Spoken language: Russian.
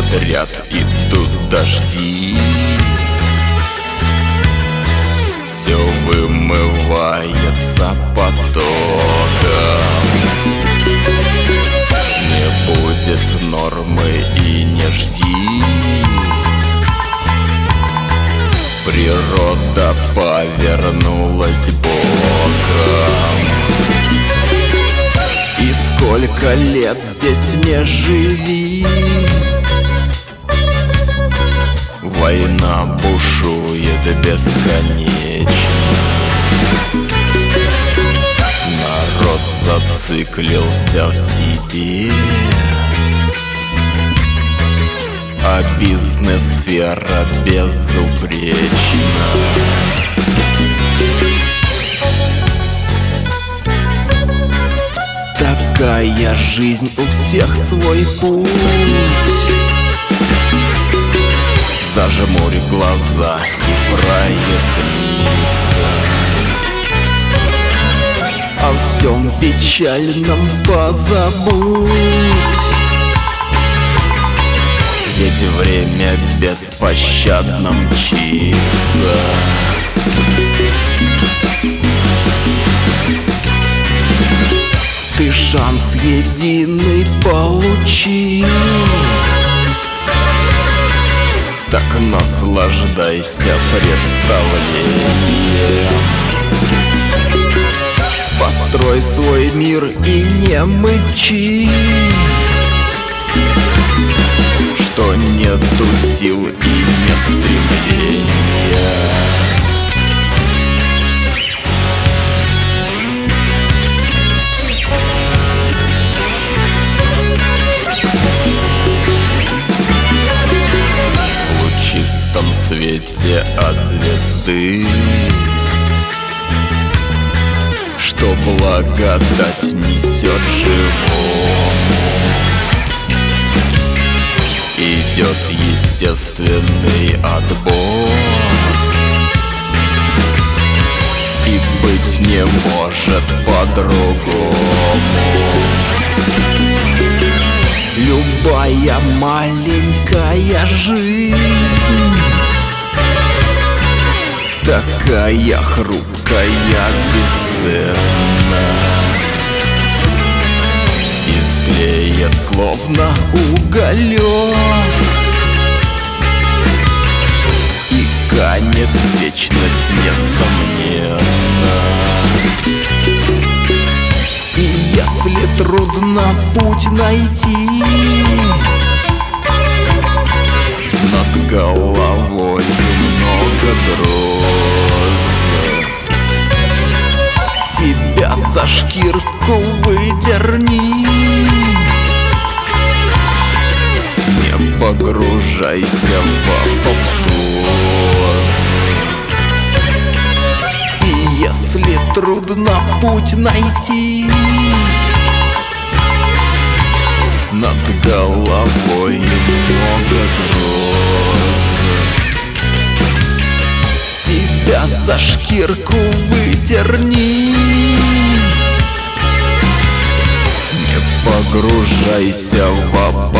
подряд идут дожди. Все вымывается потоком. Не будет нормы и не жди. Природа повернулась боком. И сколько лет здесь не живи, война бушует бесконечно. Народ зациклился в себе, а бизнес-сфера безупречна. Такая жизнь, у всех свой путь. Зажмурь глаза и прояснится. О всем печальном позабудь. Ведь время беспощадно мчится. Ты шанс единый получил, так наслаждайся представлением. Построй свой мир и не мычи, что нету сил и нет стремления. В чистом свете от звезды, что благодать несет живому, идет естественный отбор. И быть не может по-другому. Любая маленькая жизнь такая хрупкая, бесценна. Истлеет словно уголек и канет в вечность, несомненно. И если трудно путь найти, над головой много гроз. Себя за шкирку выдерни, не погружайся в апоптоз. И если трудно путь найти, над головой много гроз. Себя за шкирку выдерни, не погружайся в апоптоз.